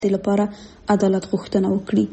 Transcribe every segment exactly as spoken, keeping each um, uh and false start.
لپاره عدالت غوښتنه وکړي.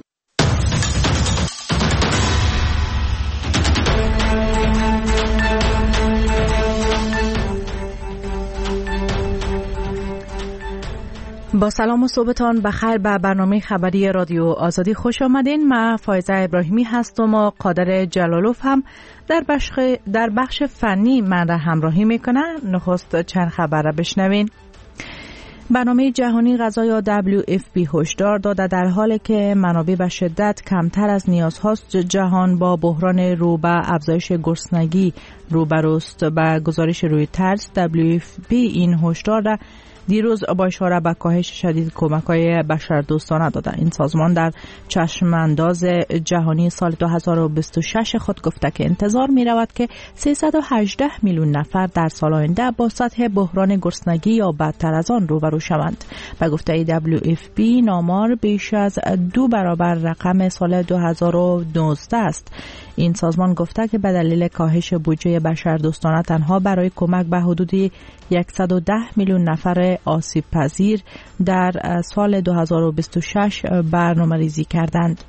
با سلام و صبحتان بخیر به برنامه خبری رادیو آزادی خوش آمدین. من فایزه ابراهیمی هستم و قادر جلالوف هم در بخش در بخش فنی من را همراهی میکنه. نخست چند خبر را بشنوین. برنامه جهانی غذا یا دبلیو اف پی هشدار داده در حالی که منابع به شدت کمتر از نیازهاست جهان با بحران رو به افزایش گرسنگی روبروست. به گزارش رویترز دبلیو اف پی این هشدار را دیروز با اشاره به کاهش شدید کمک‌های بشردوستانه داده. این سازمان در چشمانداز جهانی سال دو هزار و بیست و شش خود گفته که انتظار می‌رود که سیصد و هجده میلیون نفر در سال آینده با سطح بحران گرسنگی یا بدتر از آن روبرو شوند. به گفته دبلیو اف پی این آمار بیش از دو برابر رقم سال دو هزار و نوزده است. این سازمان گفته که به دلیل کاهش بودجه بشردوستانه تنها برای کمک به حدود صد و ده میلیون نفر آسیب پذیر در سال دو هزار و بیست و شش برنامه‌ریزی کردند.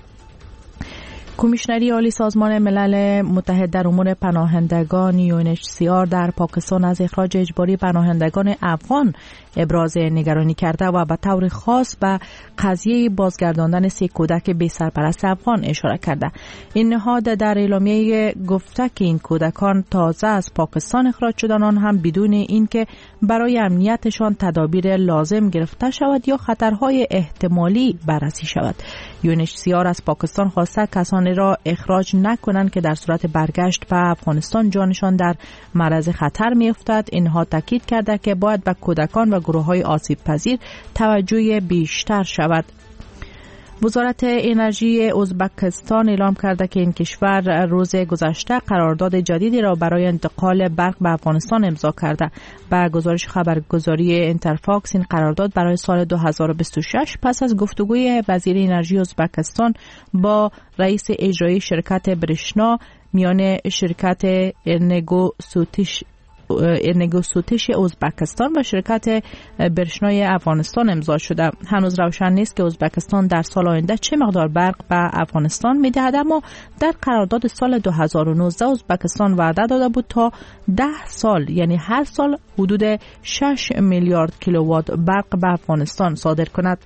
کمیشنری عالی سازمان ملل متحد در امور پناهندگان یو ان اچ سی آر در پاکستان از اخراج اجباری پناهندگان افغان ابراز نگرانی کرده و به طور خاص به قضیه بازگرداندن سه کودک بی سرپرست افغان اشاره کرده. این نهاد در اعلامیه گفته که این کودکان تازه از پاکستان اخراج شدن، آن هم بدون اینکه برای امنیتشان تدابیر لازم گرفته شود یا خطرهای احتمالی بررسی شود. یو ان اچ سی آر از پاکستان خواسته کسانی را اخراج نکنند که در صورت برگشت به افغانستان جانشان در معرض خطر می‌افتد. اینها تاکید کرده که باید به کودکان و گروه‌های آسیب پذیر توجه بیشتر شود. وزارت انرژی ازبکستان اعلام کرده که این کشور روز گذشته قرارداد جدیدی را برای انتقال برق به افغانستان امضا کرده. به گزارش خبرگزاری انترفاکس این قرارداد برای سال دو هزار و بیست و شش پس از گفتگوی وزیر انرژی ازبکستان با رئیس اجرایی شرکت برشنا میان شرکت ارنگو سوتیش ارنگوسوتش ازبکستان و شرکت برشنای افغانستان امضا شده. هنوز روشن نیست که ازبکستان در سال آینده چه مقدار برق به افغانستان میدهد، اما در قرارداد سال دو هزار و نوزده ازبکستان وعده داده بود تا ده سال یعنی هر سال حدود شش میلیارد کیلووات برق به افغانستان صادر کند.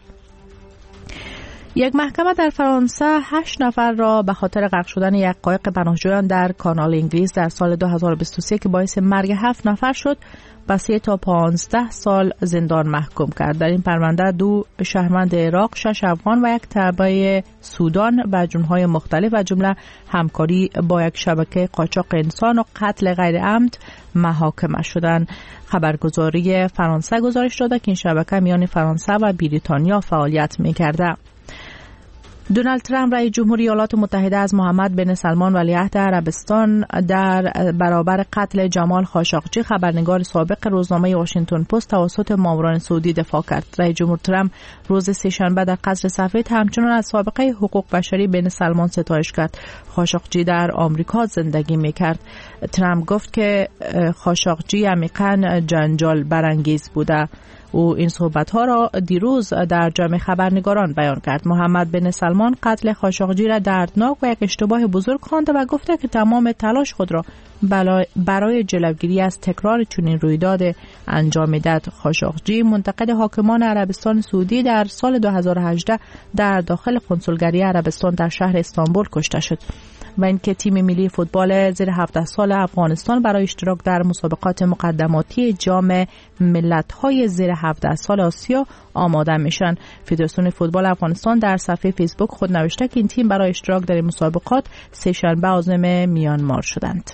یک محکمه در فرانسه هشت نفر را به خاطر غرق شدن یک قایق پناهجویان در کانال انگلیس در سال دو هزار و بیست و سه که باعث مرگ هفت نفر شد به سه تا پانزده سال زندان محکوم کرد. در این پرونده دو شهروند عراق، شش افغان و یک تبع سودان به جرم‌های مختلف و جمله همکاری با یک شبکه قاچاق انسان و قتل غیر عمد محاکمه شدند. خبرگزاری فرانسه گزارش داده که این شبکه میان فرانسه و بریتانیا فعالیت می‌کرده. دونالد ترامپ رئیس جمهوری ایالات متحده از محمد بن سلمان ولیعهد عربستان در برابر قتل جمال خاشقجی خبرنگار سابق روزنامه واشنگتن پست توسط ماموران سعودی دفاع کرد. رئیس جمهور ترامپ روز سه‌شنبه در قصر سفید همچنان از سابقه حقوق بشری بن سلمان ستایش کرد. خاشقجی در آمریکا زندگی می‌کرد. ترامپ گفت که خاشقجی عمیقاً جنجال برانگیز بوده. او این صحبت‌ها را دیروز در جمع خبرنگاران بیان کرد. محمد بن سلمان قتل خاشقجی را دردناک و یک اشتباه بزرگ خوانده و گفته که تمام تلاش خود را برای جلوگیری از تکرار چنین رویداد انجام می‌دهد. خاشقجی منتقد حاکمان عربستان سعودی در سال دو هزار و هجده در داخل کنسولگری عربستان در شهر استانبول کشته شد و اینکه تیم ملی فوتبال زیر هفده سال افغانستان برای اشتراک در مسابقات مقدماتی جام ملت‌های زیر هفده سال آسیا آماده میشن. فدراسیون فوتبال افغانستان در صفحه فیسبوک خود نوشته که این تیم برای اشتراک در این مسابقات سه‌شنبه عازم میانمار شدند.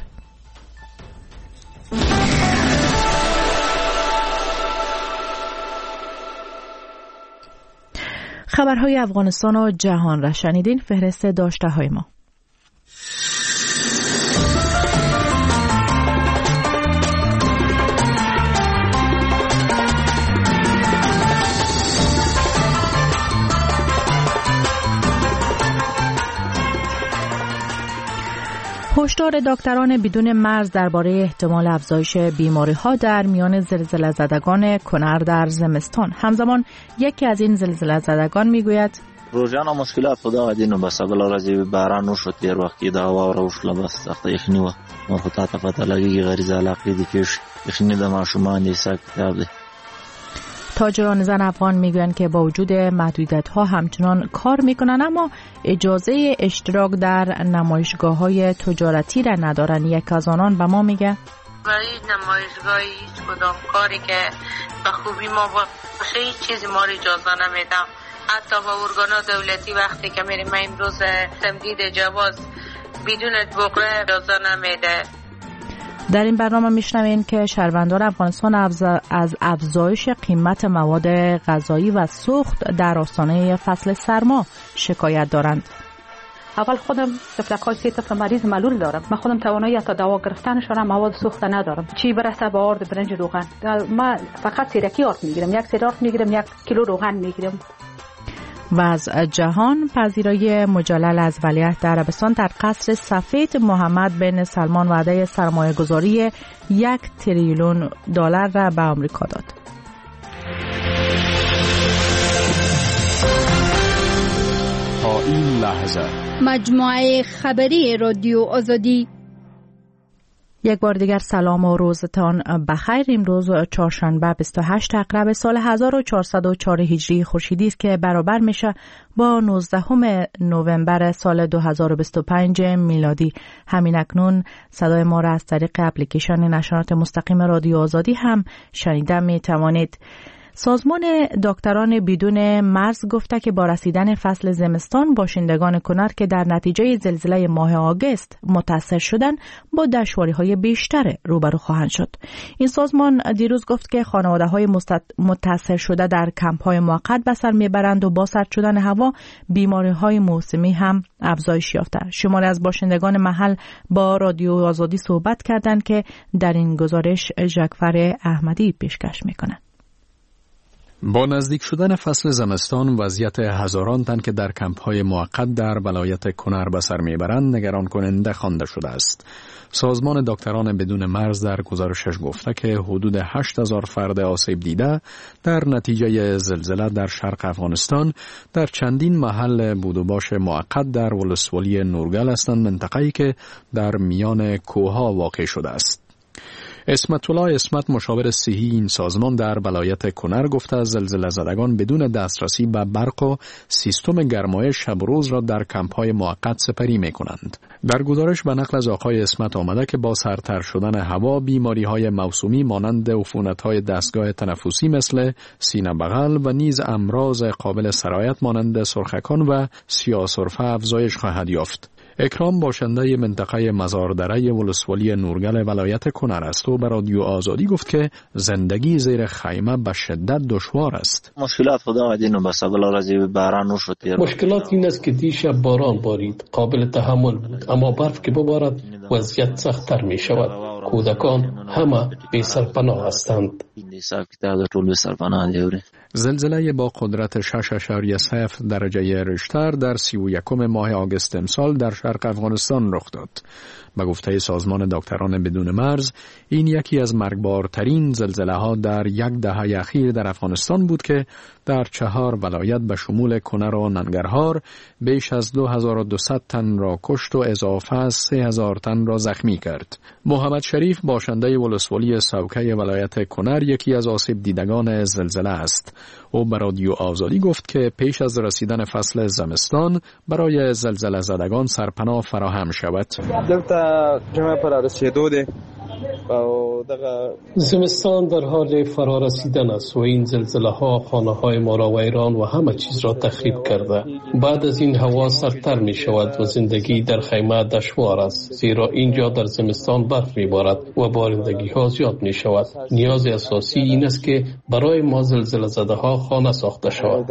خبرهای افغانستان و جهان را شنیدین. فهرست داشته های ما. هشدار دکتران بدون مرز درباره احتمال افزایش بیماری‌ها در میان زلزله زدگان کنر در زمستان. همزمان یکی از این زلزله زدگان میگوید روزانه مشکلات خدا ودینو بس بلا راځي باران وشو تیر وخت دا واوره وشله بس تخته یخنی و نو خو ته پته لګي غریزه علاقه دي پیش یخنی د ماشومان دي حساب کتاب دي. تاجران زن افغان میگویند که با وجود محدودیت‌ها همچنان کار میکنن اما اجازه اشتراک در نمایشگاه‌های تجارتی را ندارن. یک از آنان به ما میگه برای نمایشگاهی هیچ کدام کاری که به خوبی ما باشه هیچ چیزی ما رو اجازه نمیدم. حتی با ارگانا دولتی وقتی که میریم امروز تمدید جواز بدون بقره اجازه نمیده. در این برنامه میشنوین که شهروندان افغانستان از افزایش قیمت مواد غذایی و سوخت در آستانه فصل سرما شکایت دارند. اول خودم تفلک‌های سه طفل مریض معلول دارم. من خودم توانایی تا دوا گرفتنش را مواد سوخت ندارم. چی برسه به آرد برنج روغن. من فقط سیرکی آرد میگیرم. یک سیر آرد میگیرم، یک کیلو روغن میگیرم. و از جهان پذیرایی مجلل از ولیعهد در عربستان در قصر سفید محمد بن سلمان وعده سرمایه گذاری یک تریلیون دلار را به آمریکا داد. تا این لحظه مجموعه خبری رادیو آزادی. یک بار دیگر سلام و روزتان بخیر. امروز چهارشنبه بیست و هشتم اکرم سال هزار و چهارصد و چهار هجری خورشیدی است که برابر میشه با نوزدهم نوامبر سال دو هزار و بیست و پنج میلادی. همین اکنون صدای ما را از طریق اپلیکیشن نشرات مستقیم رادیو آزادی هم شنیده می توانید. سازمان دکتران بدون مرز گفته که با رسیدن فصل زمستان باشندگان کنر که در نتیجه زلزله ماه آگوست متاثر شدند با دشواری‌های بیشتر روبرو خواهند شد. این سازمان دیروز گفت که خانواده‌های متاثر شده در کمپ‌های موقت به سر میبرند و با سرد شدن هوا بیماری‌های موسمی هم افزایش یافته. شماری از باشندگان محل با رادیو آزادی صحبت کردند که در این گزارش جعفر احمدی پیشکش می‌کنند. با نزدیک شدن فصل زمستان وضعیت هزاران تن که در کمپ‌های موقت در ولایت کنر به سر میبرند نگران کننده خوانده شده است. سازمان دکتران بدون مرز در گزارشش گفته که حدود هشت هزار فرد آسیب دیده در نتیجه زلزله در شرق افغانستان در چندین محل بود و باش موقت در ولسوالی نورگل هستند، منطقه‌ای که در میان کوه‌ها واقع شده است. اسمت الله اسمت مشاور صحی این سازمان در ولایت کنر گفته زلزله زدگان بدون دسترسی به برق و سیستم گرمایش شب و روز را در کمپ‌های موقت سپری می‌کنند. در گزارش به نقل از آقای اسمت آمده که با سردتر شدن هوا بیماری‌های موسومی مانند عفونت‌های دستگاه تنفسی مثل سینه بغل و نیز امراض قابل سرایت مانند سرخکان و سیاه‌سرفه افزایش خواهد یافت. اکرام باشنده منطقه مزاردره ولسوالی نورگل ولایت کنر است و به رادیو آزادی گفت که زندگی زیر خیمه به شدت دشوار است. مشکلات خدا ودینو بس بلا راځي باران وشو تیر. مشکلات این است که دیشب باران بارید، قابل تحمل بود، اما برف که ببارد وضعیت سخت‌تر می شود. کودکان همه بی سرپناه هستند. زلزله با قدرت شش اشاریه صفر درجه ریشتر در سی و یکم ماه آگوست امسال در شرق افغانستان رخ داد. به گفته سازمان دکتران بدون مرز این یکی از مرگبارترین زلزله ها در یک دهه اخیر در افغانستان بود که در چهار ولایت به شمول کنر و ننگرهار بیش از دو هزار و دویست تن را کشت و اضافه از سه هزار تن را زخمی کرد. محمد شریف باشنده ولسوالی سوکه ولایت کنر یکی از آسیب دیدگان زلزله است. او به رادیو آزادی گفت که پیش از رسیدن فصل زمستان برای زلزله زدگان سرپناه فراهم شود. زمستان در حال فرا رسیدن است و این زلزله ها خانه های ما را ویران و همه چیز را تخریب کرده. بعد از این هوا سردتر می شود و زندگی در خیمه دشوار است، زیرا اینجا در زمستان برف می بارد و بارندگی ها زیاد می شود. نیاز اساسی این است که برای ما زلزله زده ها خانه ساخته شود.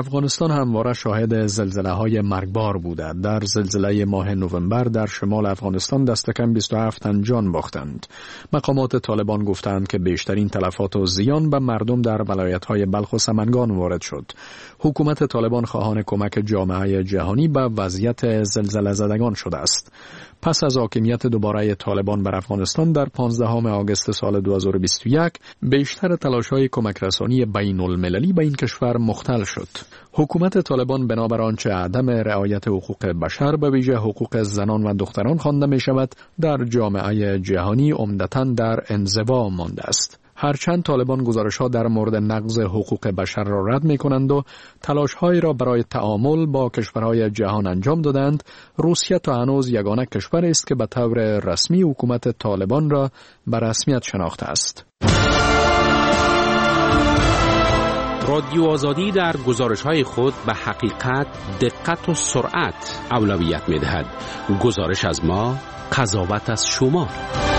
افغانستان همواره شاهد زلزله های مرگبار بوده. در زلزله ماه نوامبر در شمال افغانستان افغانستان دست کم بیست و هفت تن جان باختند. مقامات طالبان گفتند که بیشترین تلفات و زیان به مردم در ولایت‌های بلخ و سمنگان وارد شد. حکومت طالبان خواهان کمک جامعه جهانی به وضعیت زلزله زدگان شده است. پس از حاکمیت دوباره طالبان بر افغانستان در پانزدهم آگوست سال دو هزار و بیست و یک، بیشتر تلاش‌های کمک رسانی بین المللی به این کشور مختل شد. حکومت طالبان بنابر آنچه عدم رعایت حقوق بشر به ویژه حقوق زنان و دختران خوانده می شود، در جامعه جهانی عمدتاً در انزوا مانده است. هرچند طالبان گزارش‌ها در مورد نقض حقوق بشر را رد می‌کنند و تلاش‌هایی را برای تعامل با کشورهای جهان انجام دادند، روسیه تا هنوز یگانه کشور است که به طور رسمی حکومت طالبان را به رسمیت شناخته است. رادیو آزادی در گزارش‌های خود به حقیقت، دقت و سرعت اولویت می‌دهد. گزارش از ما، قضاوت از شما.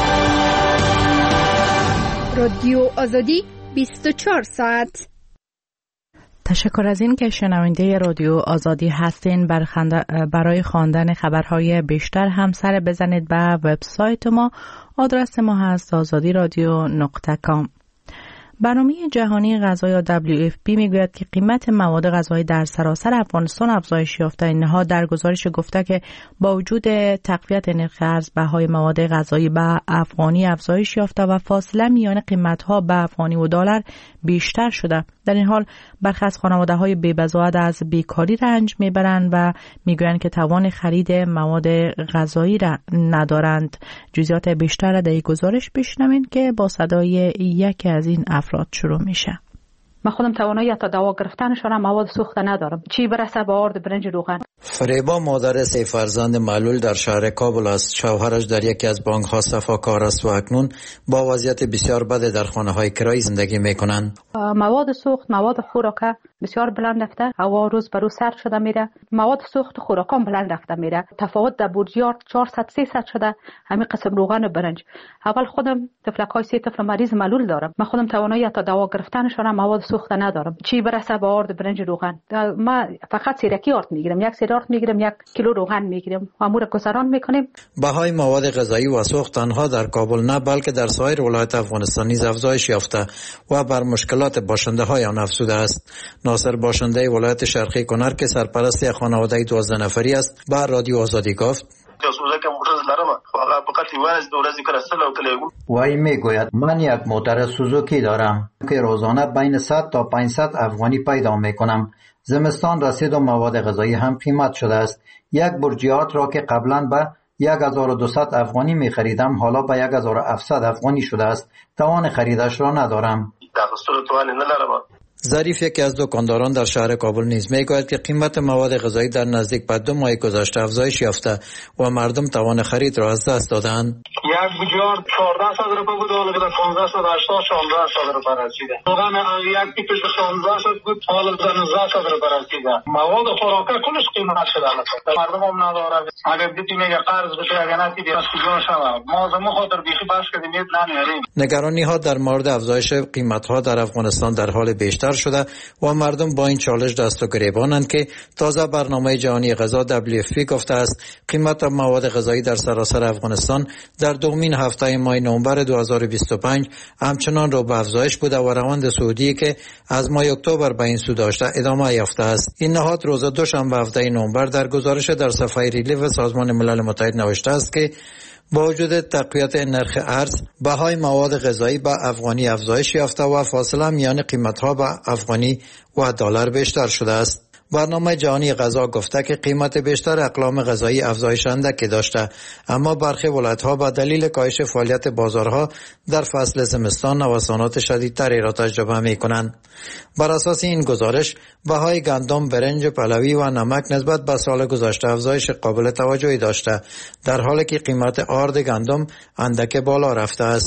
رادیو آزادی بیست و چهار ساعت. تشکر از این که شنونده رادیو آزادی هستین. برای خواندن خبرهای بیشتر هم سر بزنید به وبسایت ما. آدرس ما هست آزادی رادیو نقطه کام. برنامه جهانی غذا یا دبلیو اف پی میگوید که قیمت مواد غذایی در سراسر افغانستان افزایش یافته. اینها در گزارش گفته که با وجود تقویت نرخ ارز، بهای مواد غذایی به افغانی افزایش یافته و فاصله میان قیمت‌ها به افغانی و دلار بیشتر شده. در این حال برخی از خانواده‌های بی‌بضاعت از بیکاری رنج میبرند و میگویند که توان خرید مواد غذایی را ندارند. جزئیات بیشتر را در این گزارش بشنوین که با صدای یکی از این افراد شروع میشه. من خودم توانایی تا دوا گرفتنشون مواد سوخته ندارم، چی برسه به آرد برنج روغن. فریبا مادر سه فرزند معلول در شهر کابل است. شوهرش در یکی از بانک ها صفاکار است و اکنون با وضعیت بسیار بد در خانه های کرایی زندگی میکنند. مواد سوخت، مواد خوراکه بسیار بلند رفته، هوا روز به روز سرد شده میره، مواد سوخت خوراکام بلند رفته میره. تفاوت در بورجیات چهارصد سیصد شده. همین قسم روغن و برنج. اول خودم تفلکای سه طفل مریض معلول دارم، من خودم توانایی تا دوا گرفتنشون مواد سوخته ندارم، چی برسه به آرد برنج روغن. ما فقط سیرکی آرد میگیرم، یک سیر آرد میگیرم، یک کیلو روغن میگیرم، امور گذران میکنیم. بهای مواد غذایی و سوخت تنها در کابل نه بلکه در سایر ولایت افغانستان نیز افزایش یافته و بر مشکلات باشنده های آن افزوده است. ناصر باشنده ولایت شرقی کنر که سرپرست خانواده دوازده نفری است به رادیو آزادی گفت: وای میگوید من یک موتور سوزوکی دارم که روزانه بین صد تا پانصد افغانی پیدا میکنم. زمستان رسید و مواد غذایی هم قیمت شده است. یک برجیات را که قبلا به یک هزار و دویست افغانی می خریدم حالا به یک هزار و هفتصد افغانی شده است. توان خریدش را ندارم. ظریف یکی از دکانداران در شهر کابل نیز میگوید که قیمت مواد غذایی در نزدیک به دو ماه گذشته افزایش یافته و مردم توان خرید را از دست دادند. یک بوجیار چهارده صد روپیه بود، حالا به پانزده صد هشتاد شانزده صد روپیه رسیده. روغن یک پیکش به شانزده صد بود، حالا به نوزده صد روپیه رسیده. مواد خوراکه کلش قیمت شده. مردم هم نداره. اگر دیدی میگه قرض بشه اگر ندیدی از کجا شود. ما از ما خاطر بیخی بس کردیم نمیاریم. نگرانی ها در مورد افزایش قیمت ها در افغانستان در حال بیشتر شده و مردم با این چالش دست و گریبانند که تازه برنامه جهانی غذا دبلیو اف پی گفته است قیمت مواد غذایی در سراسر افغانستان در دومین هفته ماه نوامبر دو هزار و بیست و پنج همچنان رو به افزایش بوده و روند صعودی که از ماه اکتبر به این سو داشته ادامه یافته است. این نهاد روز دوشنبه هفته نوامبر در گزارش در صفحه ریلیف سازمان ملل متحد نوشته است که با وجود تقویت نرخ ارز، بهای مواد غذایی به افغانی افزایش یافته و فاصله میان قیمت‌ها به افغانی و دلار بیشتر شده است. برنامه جهانی غذا گفته که قیمت بیشتر اقلام غذایی افزایش اندکی داشته، اما برخی ولایت‌ها به دلیل کاهش فعالیت بازارها در فصل زمستان نوسانات شدیدتری را تجربه می‌کنند. بر اساس این گزارش، بهای گندم، برنج، پلوی و نمک نسبت به سال گذشته افزایش قابل توجهی داشته، در حالی که قیمت آرد گندم اندک بالا رفته است.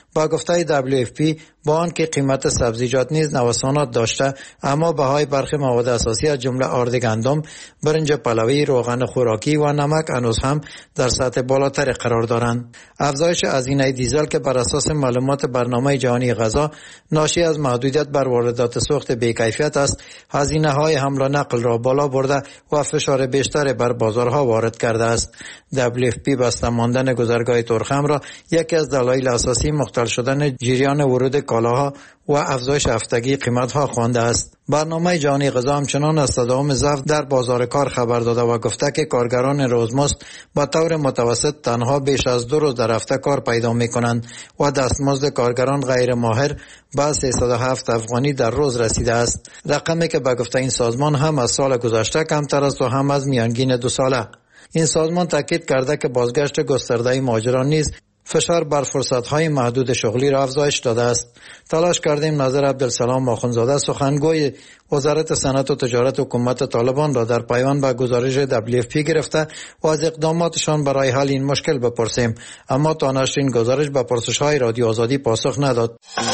با گفته دبلیو اف پی با آنکه قیمت سبزیجات نیز نوسانات داشته، اما بهای برخی مواد اساسی از جمله آرد گندم، برنج پلوی، روغن خوراکی و نمک هنوز هم در سطح بالاتر قرار دارند. افزایش هزینه دیزل که بر اساس معلومات برنامه جهانی غذا ناشی از محدودیت بر واردات سوخت بی‌کیفیت است، هزینه های حمل و نقل را بالا برده و فشار بیشتر بر بازارها وارد کرده است. دبلیو اف پی بسته ماندن گذرگاه تورخم را یکی از دلایل اساسی مختل شدن جریان ورود کالاها و افزایش هفتگی قیمت‌ها خوانده است. برنامه جهانی غذا همچنان از تداوم ضعف در بازار کار خبر داده و گفته که کارگران روزمزد با طور متوسط تنها بیش از دو روز در هفته کار پیدا می‌کنند و دستمزد کارگران غیر ماهر به سیصد و هفت افغانی در روز رسیده است، رقمی که به گفته این سازمان هم از سال گذشته کمتر است و هم از میانگین دو ساله. این سازمان تاکید کرده که بازگشت گسترده مهاجران نیز فشار بر فرصت‌های محدود شغلی را افزایش داده است. تلاش کردیم نظر عبدالسلام آخوندزاده سخنگوی وزارت صنعت و تجارت حکومت طالبان را در پیوند به گزارش دبلیو اف پی گرفته و از اقداماتشان برای حل این مشکل بپرسیم، اما تا نشر این گزارش به پرسش‌های رادیو آزادی پاسخ نداد.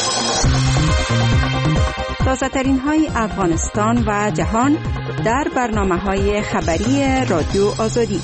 تازه‌ترین های افغانستان و جهان در برنامه‌های خبری رادیو آزادی.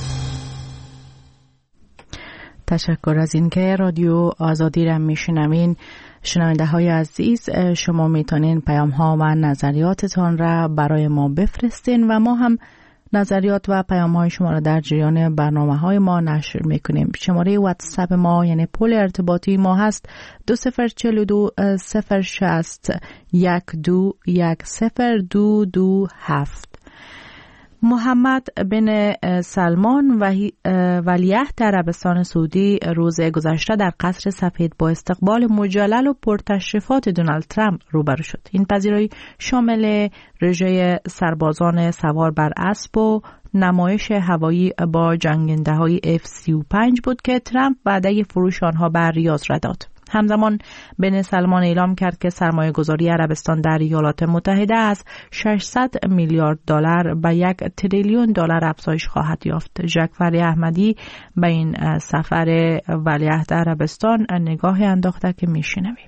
تشکر از اینکه رادیو آزادی را میشنوین. شنونده های عزیز، شما میتونین پیام ها و نظریاتتان را برای ما بفرستین و ما هم نظریات و پیام های شما را در جریان برنامه های ما نشر میکنیم. شماره واتساپ ما یعنی پول ارتباطی ما هست دو صفر چل دو صفر شست یک دو یک صفر دو دو هفت. محمد بن سلمان ولیعهد عربستان سعودی روز گذشته در قصر سفید با استقبال مجلل و پرتشریفات دونالد ترامپ روبرو شد. این پذیرایی شامل رژه سربازان سوار بر اسب و نمایش هوایی با جنگنده‌های اف سی و پنج بود که ترامپ وعده فروش آنها بر ریاض را داد. همزمان بن سلمان اعلام کرد که سرمایه گذاری عربستان در ایالات متحده از ششصد میلیارد دلار به یک تریلیون دلار افزایش خواهد یافت. ژاک احمدی به این سفر ولیعهد عربستان نگاهی انداخته که میشنویم.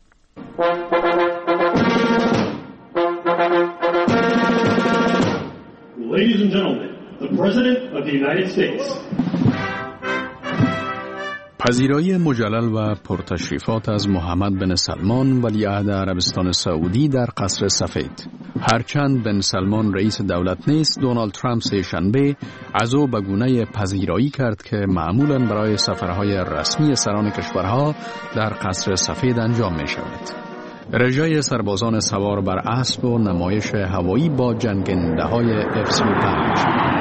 Ladies and gentlemen, the President of the United States. پذیرایی مجلل و پرتشریفات از محمد بن سلمان ولیعهد عربستان سعودی در قصر سفید. هرچند بن سلمان رئیس دولت نیست، دونالد ترامپ سه‌شنبه از او به گونه پذیرایی کرد که معمولاً برای سفرهای رسمی سران کشورها در قصر سفید انجام می شود. رژه سربازان سوار بر اسب و نمایش هوایی با جنگنده‌های اف سی و پنج.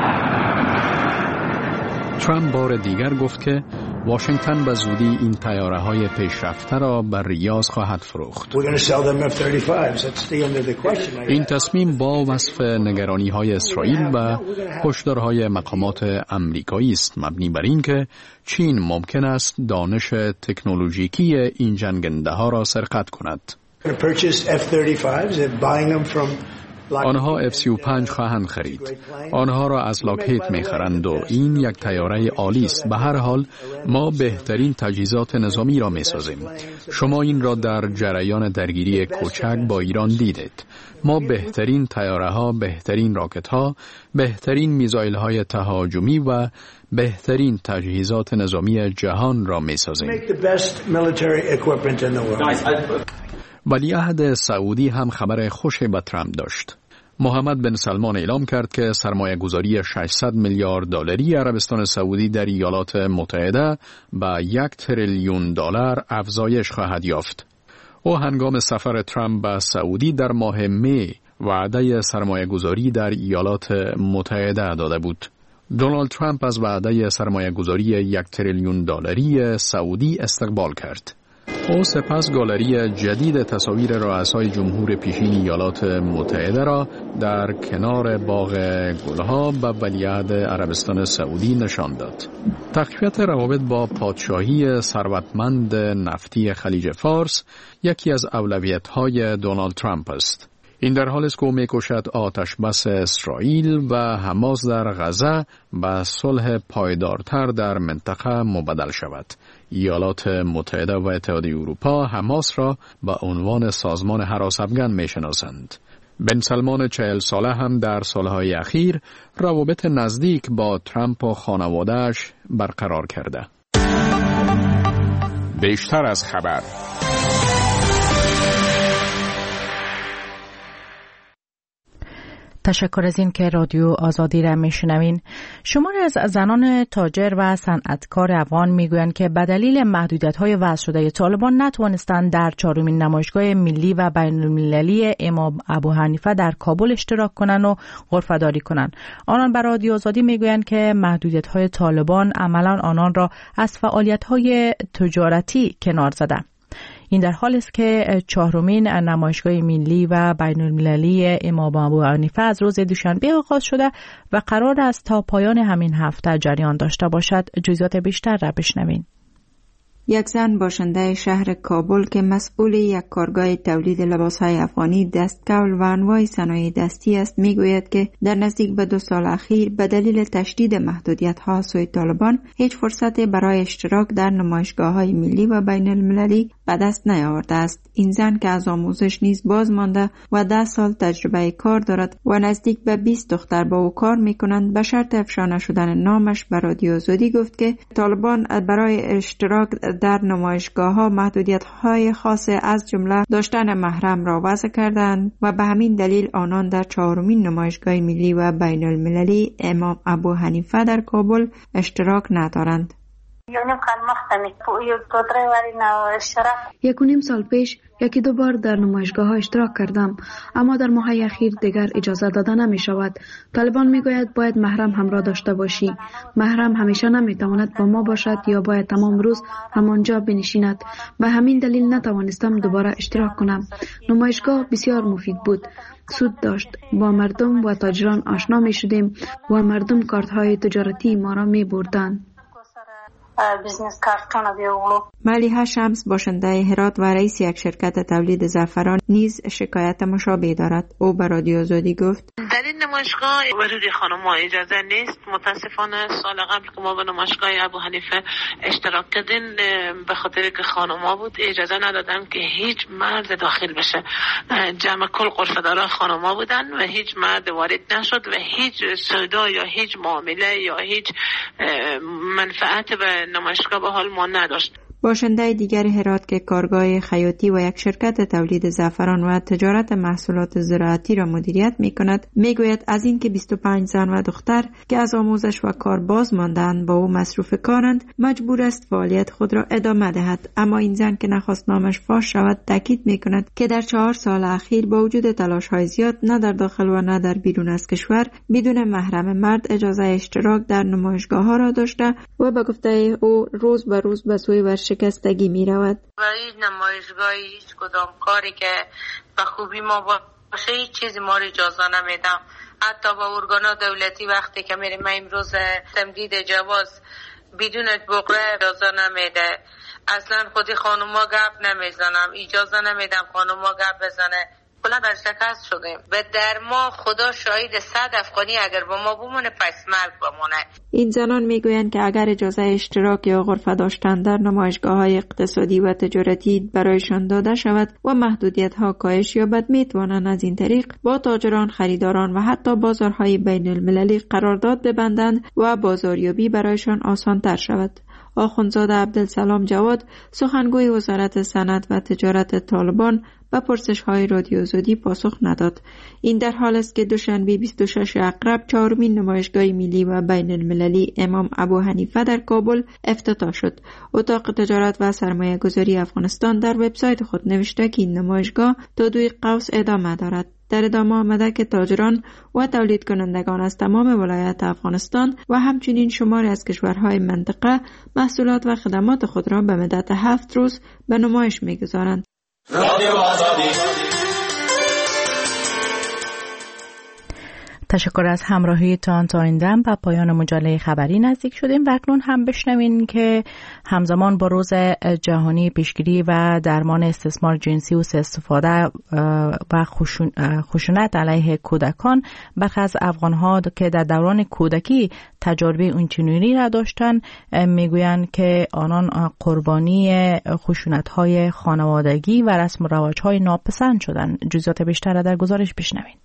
ترامپ بار دیگر گفت که واشنگتن به زودی این طیاره‌های پیشرفته را بر ریاض خواهد فروخت. این تصمیم با وصف نگرانی‌های اسرائیل و هشدارهای مقامات آمریکایی است، مبنی بر اینکه چین ممکن است دانش تکنولوژیکی این جنگنده‌ها را سرقت کند. آنها اف سی و پنج خواهند خرید. آنها را از لاکهید می خرند و این یک طیاره عالی است. به هر حال ما بهترین تجهیزات نظامی را می سازیم. شما این را در جریان درگیری کوچک با ایران دیدید. ما بهترین طیاره ها، بهترین راکت ها، بهترین میزایل های تهاجمی و بهترین تجهیزات نظامی جهان را می سازیم. ولیعهد سعودی هم خبر خوش به ترامپ داشت. محمد بن سلمان اعلام کرد که سرمایه گذاری ششصد میلیارد دلاری عربستان سعودی در ایالات متحده به یک تریلیون دلار افزایش خواهد یافت. او هنگام سفر ترامپ به سعودی در ماه می وعده سرمایه گذاری در ایالات متحده داده بود. دونالد ترامپ از وعده سرمایه گذاری یک تریلیون دلاری سعودی استقبال کرد. او سپس گالری جدید تصاویر رؤسای جمهور پیشین ایالات متحده را در کنار باغ گلها به ولیعهد عربستان سعودی نشان داد. تقویت روابط با پادشاهی ثروتمند نفتی خلیج فارس یکی از اولویت‌های دونالد ترامپ است. این در حالی است که او می‌کوشد آتش بس اسرائیل و حماس در غزه به صلح پایدارتر در منطقه مبدل شود. ایالات متحده و اتحادیه اروپا حماس را به عنوان سازمان هراس افغان می‌شناسند. بن سلمان چهل ساله هم در سالهای اخیر روابط نزدیک با ترامپ و خانواده‌اش برقرار کرده. بیشتر از خبر. تشکر از این که رادیو آزادی را میشنوین. شماری از زنان تاجر و صنعتکار افغان میگویند که به دلیل محدودیت‌های وضع شده طالبان نتوانستند در چهارمین نمایشگاه ملی و بین المللی امام ابو حنیفه در کابل اشتراک کنند و غرفه‌داری کنند. آنان به رادیو آزادی میگویند که محدودیت‌های طالبان عملاً آنان را از فعالیت‌های تجارتی کنار زده. این در حالی است که چهارمین نمایشگاه ملی و بین المللی امام ابو حنیفه از روز دوشنبه آغاز شده و قرار است تا پایان همین هفته جریان داشته باشد. جزئیات بیشتر را بشنوین. یک زن باشنده شهر کابل که مسئول یک کارگاه تولید لباسهای افغانی، دستکول و انواع صنایع دستی است میگوید که در نزدیک به دو سال اخیر به دلیل تشدید محدودیت‌ها سوی طالبان هیچ فرصت برای اشتراک در نمایشگاه‌های ملی و بین المللی به دست نیاورده است. این زن که از آموزش نیز باز مانده و ده سال تجربه کار دارد و نزدیک به بیست دختر با او کار میکنند، به شرط افشا نشدن نامش به رادیو آزادی گفت که طالبان برای اشتراک در نمایشگاه‌ها محدودیت‌های خاص از جمله داشتن محرم را وضع کردند و به همین دلیل آنان در چهارمین نمایشگاه ملی و بین المللی امام ابو حنیفه در کابل اشتراک ندارند. یک و نیم سال پیش یکی دو بار در نمایشگاه ها اشتراک کردم، اما در ماهای اخیر دیگر اجازه داده نمی شود. طالبان می گوید باید محرم همراه داشته باشی. محرم همیشه نمی تواند با ما باشد یا باید تمام روز همانجا بنشیند. به همین دلیل نتوانستم دوباره اشتراک کنم. نمایشگاه بسیار مفید بود. سود داشت. با مردم و تاجران آشنا می شدیم و مردم کارت های تجارتی ما را می بردند. بیزنس کارتون بیاولو. ملیحه شمس باشنده هرات و رئیس یک شرکت تولید زعفران نیز شکایت مشابه دارد. او به رادیو آزادی گفت: در این نمایشگاه ورود خانم‌ها اجازه نیست. متاسفانه سال قبل که ما به نمایشگاه ابو حنیفه اشتراک کردیم به خاطر که خانم‌ها بود اجازه ندادن که هیچ مرد داخل بشه. جمع کل غرفه‌داران خانم‌ها بودن و هیچ مرد وارد نشد و هیچ سودا یا هیچ معامله یا هیچ منفعت به نمایشگاه به حال ما نداشت. باشنده دیگر هرات که کارگاه خیاطی و یک شرکت تولید زعفران و تجارت محصولات زراعتی را مدیریت می کند می گوید از این که بیست و پنج زن و دختر که از آموزش و کار باز ماندند با او مصروف کارند، مجبور است فعالیت خود را ادامه دهد. اما این زن که نخواست نامش فاش شود تاکید می کند که در چهار سال اخیر با وجود تلاش های زیاد نه در داخل و نه در بیرون از کشور بدون محرم مرد اجازه اشتراک در نمایشگاه ها را داشته و به گفته او روز به روز به سوی ورشکستگی می رود. و این نمایشگاه هیچ کدام کاری که به خوبی ما باشه هیچ چیزی ما رو اجازه نمیدم. حتی با ارگانا دولتی وقتی که میریم امروز تمدید جواز بدون بقره اجازه نمیده. اصلا خودی خانوما گپ نمیزنم، اجازه نمیدم خانوما گپ بزنه. کلا برشکست شدیم. به در ما خدا شاهد صد افغانی اگر با ما بمونه پس مرگ بمونه. این زنان میگویند که اگر اجازه اشتراک یا غرفه داشتن در نمایشگاه‌های اقتصادی و تجارتی برایشان داده شود و محدودیت‌ها کاهش یابد، میتوانند از این طریق با تاجران، خریداران و حتی بازارهای بین المللی قرارداد ببندند و بازاریابی برایشان آسان‌تر شود. آخوندزاده عبدالسلام جواد، سخنگوی وزارت صنعت و تجارت طالبان، به پرسش‌های رادیو آزادی پاسخ نداد. این در حال است که دوشنبه بیست و شش اقرب چهارمین نمایشگاه ملی و بین المللی امام ابو حنیفه در کابل افتتاح شد. اتاق تجارت و سرمایه گذاری افغانستان در وبسایت خود نوشته که این نمایشگاه تا دوی قوس ادامه دارد. در ادامه آمده که تاجران و تولید کنندگان از تمام ولایات افغانستان و همچنین شماری از کشورهای منطقه محصولات و خدمات خود را به مدت هفت روز به نمایش می‌گذارند. تشکر از همراهیتان. تا این دم به پایان مجله خبری نزدیک شدیم و اکنون هم بشنوین که همزمان با روز جهانی پیشگیری و درمان استثمار جنسی و سوء استفاده و خشونت علیه کودکان، برخی از افغان‌ها که در دوران کودکی تجربه اونچنینی را داشتن میگویند که آنان قربانی خشونت‌های خانوادگی و رسم و رواج‌های ناپسند شدند. جزئیات بیشتر را در گزارش بشنوین.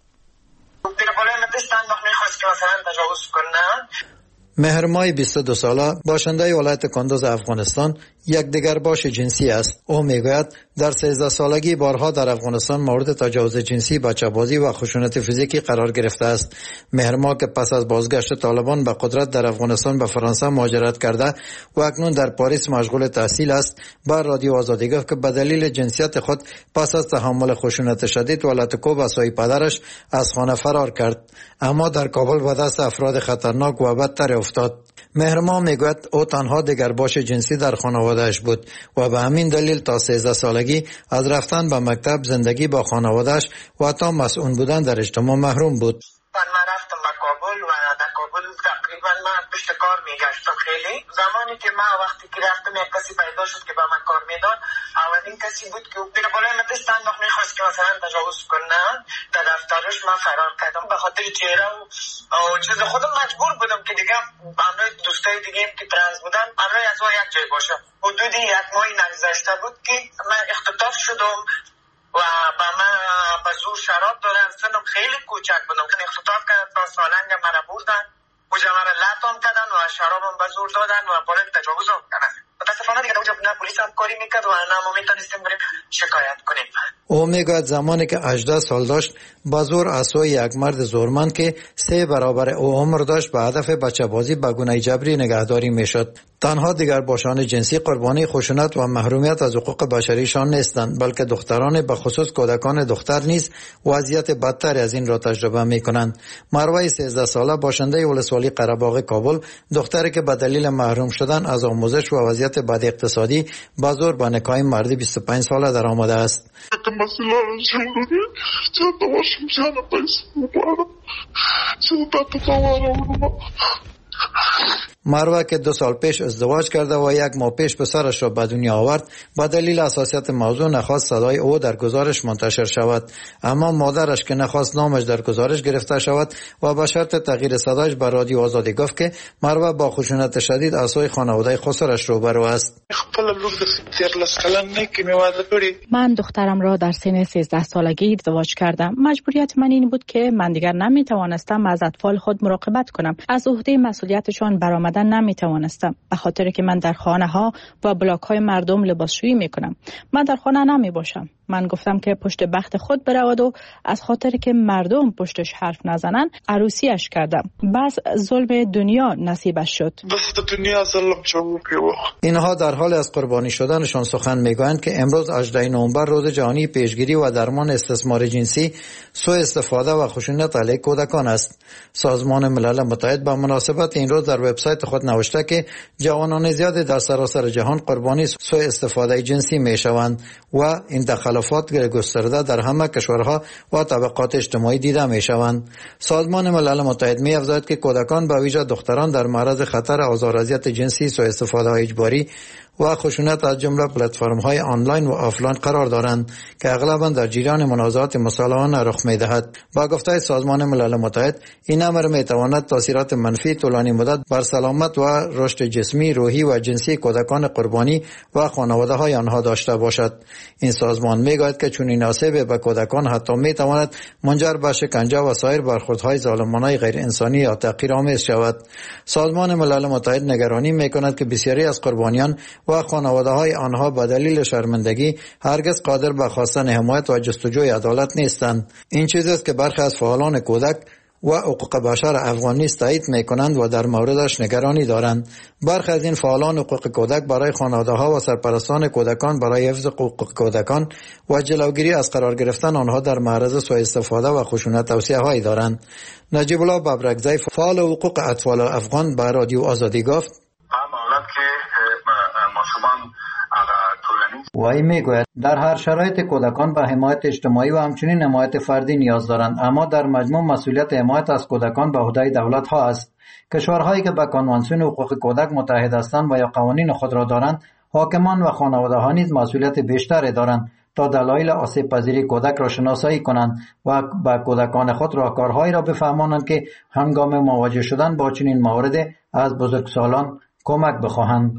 مهرمای بیست و دو ساله باشنده ولایت کندوز افغانستان یک دیگر باش جنسی است. او میگوید در سیزده سالگی بارها در افغانستان مورد تجاوز جنسی، بچه‌بازی و خشونت فیزیکی قرار گرفته است. مهرما که پس از بازگشت طالبان به قدرت در افغانستان به فرانسه مهاجرت کرده و اکنون در پاریس مشغول تحصیل است، بر رادیو آزادی گفت که به دلیل جنسیت خود پس از تحمل خشونت شدید و لطکوب و سای پدرش از خانه فرار کرد، اما در کابل به دست افراد خطرناک و بدتر افتاد. مهرما میگوید او تنها دیگر باش جنسی در خانوادهش بود و به همین دلیل تا سیزده سالگی از رفتن به مکتب، زندگی با خانوادهش و حتی مسئول بودن در اجتماع محروم بود. من رفتم به کابل و در کابل تقریبا من پشت کار میگشتم. خیلی زمانی که من وقتی که رفتم یک کسی پیدا شد که به من کار میداد، اولین کسی بود که در بالای من دست انداخت، میخواست که مثلا تجاوز کنه. در دفترش من فرار کردم به خاطر چهره و چیز خودم مجبور بودم که دیگه همراه دوستای دیگه که ترنس بودن همراه از یک جای باشم. حدود یک ماهی نگذشته بود که من اختطاف شدم و با من به زور شراب دادن. سنم خیلی کوچک بودم که اختطاف کردن تا سالنگ مرا بردن، اوجا مرا لطم کردن و شرابم به زور دادن و برای تجاوزم کردن. متاسفانه دیگه اوجا نه پلیس هم کاری میکرد و نه ما میتونستیم بریم شکایت کنیم. او میگوید زمانی که هجده سال داشت با زور عصای یک مرد زورمند که سه برابر او عمر داشت به هدف بچه بازی به گونه جبری نگهداری میشد. تنها دیگر باشان جنسی قربانی خشونت و محرومیت از حقوق بشریشان نیستند، بلکه دختران به خصوص کودکان دختر نیز وضعیت بدتر از این را تجربه میکنند. مروه سیزده ساله باشنده ولسوالی قره‌باغ کابل، دختری که به دلیل محروم شدن از آموزش و وضعیت بد اقتصادی با زور به نکاح مردی بیست و پنج ساله در آمده است. مروه که دو سال پیش ازدواج کرده و یک ماه پیش پسرش را به دنیا آورد، با دلیل حساسیت موضوع نخواست صدای او در گزارش منتشر شود، اما مادرش که نخواست نامش در گزارش گرفته شود و به شرط تغییر صدایش به رادیو آزادی گفت که مروه با خشونت شدید از سوی خانواده خسرش روبرو است. من دخترم را در سن سیزده سالگی ازدواج کردم. مجبوریت من این بود که من دیگر نمی توانستم از اطفال خود مراقبت کنم. از عهده مسئولیتشان برآمدن نمی توانستم، به خاطر که من در خانه ها و بلاک های مردم لباسشویی می کنم. من در خانه نمی باشم. من گفتم که پشت بخت خود برود و از خاطر که مردم پشتش حرف نزنن عروسیش کردم. بس ظلم دنیا نصیبش شد. اینها در حال از قربانی شدنشان سخن میگویند که امروز هجدهم نوامبر روز جهانی پیشگیری و درمان استثمار جنسی، سوء استفاده و خشونت علیه کودکان است. سازمان ملل متحد به مناسبت این روز در وبسایت خود نوشته که جوانان زیادی در سراسر جهان قربانی سوء استفاده جنسی میشوند و این تخلفات گسترده در همه کشورها و طبقات اجتماعی دیده میشوند. سازمان ملل متحد می افزاید که کودکان به ویژه دختران در معرض خطر آزار اذیت جنسی، سوء استفاده اجباری و خشونت از جمله پلتفرم‌های آنلاین و آفلاین قرار دارند که اغلباً در جریان منازعات مسلحانه رخ می‌دهد. با گفته سازمان ملل متحد، این امر می‌تواند تاثیرات منفی طولانی مدت بر سلامت و رشد جسمی، روحی و جنسی کودکان قربانی و خانواده‌های آنها داشته باشد. این سازمان می‌گوید که چنین آسیب به کودکان حتی می‌تواند منجر به شکنجه و سایر برخوردهای ظالمانه غیر انسانی یا تحقیرآمیز شود. سازمان ملل متحد نگرانی می‌کند که بسیاری از قربانیان و خانواده‌های آنها به دلیل شرمندگی هرگز قادر به خواستن حمایت و جستجوی عدالت نیستند. این چیزی است که برخی از فعالان کودک و حقوق بشر افغان نیز تایید می‌کنند و در موردش نگرانی دارند. برخی از این فعالان حقوق کودک برای خانواده‌ها و سرپرستان کودکان برای حفظ حقوق کودکان و جلوگیری از قرار گرفتن آنها در معرض سوء استفاده و خشونت توصیه‌هایی دارند. نجیب الله ببرکزی، فعال حقوق اطفال افغان، به رادیو آزادی گفت: که ماشومان هغه ټولنیز وی میگوید در هر شرایط کودکان به حمایت اجتماعی و همچنین حمایت فردی نیاز دارند، اما در مجموع مسئولیت حمایت از کودکان به عهده دولت ها است. کشورهایی که به کنوانسیون حقوق کودک متحد هستند و یا قوانین خود را دارند، حاکمان و خانواده ها نیز مسئولیت بیشتری دارند تا دلایل آسیب پذیری کودک را شناسایی کنند و به کودکان خود راهکارهایی را بفهمانند که هنگام مواجه شدن با چنین موارد از بزرگسالان کمک بخواهند.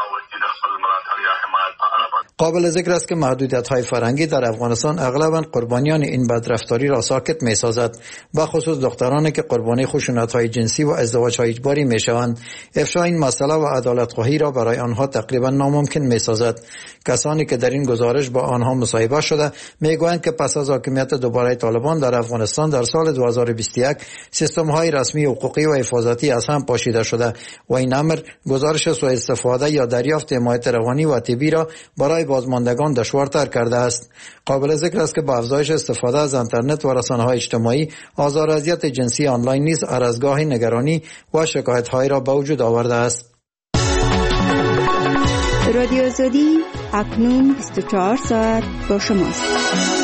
قابل ذکر است که محدودیت‌های فرهنگی در افغانستان اغلباً قربانیان این بدرفتاری را ساکت می‌سازد، به خصوص دخترانی که قربانی خشونت‌های جنسی و ازدواج‌های اجباری می‌شوند. افشای این مسئله و عدالت‌خواهی را برای آنها تقریباً ناممکن می‌سازد. کسانی که در این گزارش با آنها مصاحبه شده می‌گویند که پس از حاکمیت دوباره طالبان در افغانستان در سال دو هزار و بیست و یک سیستم‌های رسمی حقوقی و حفاظتی از هم پاشیده شده و این امر گزارش سوء استفاده یا دریافت حمایت روانی و طبی را برای بازماندگان دشوارتر کرده است. قابل ذکر است که با افزایش استفاده از اینترنت و رسانه‌های اجتماعی، آزار و اذیت جنسی آنلاین نیز عرضگاه نگرانی و شکایت‌هایی را به وجود آورده است. رادیو آزادی اکنون بیست و چهار ساعت با شماست.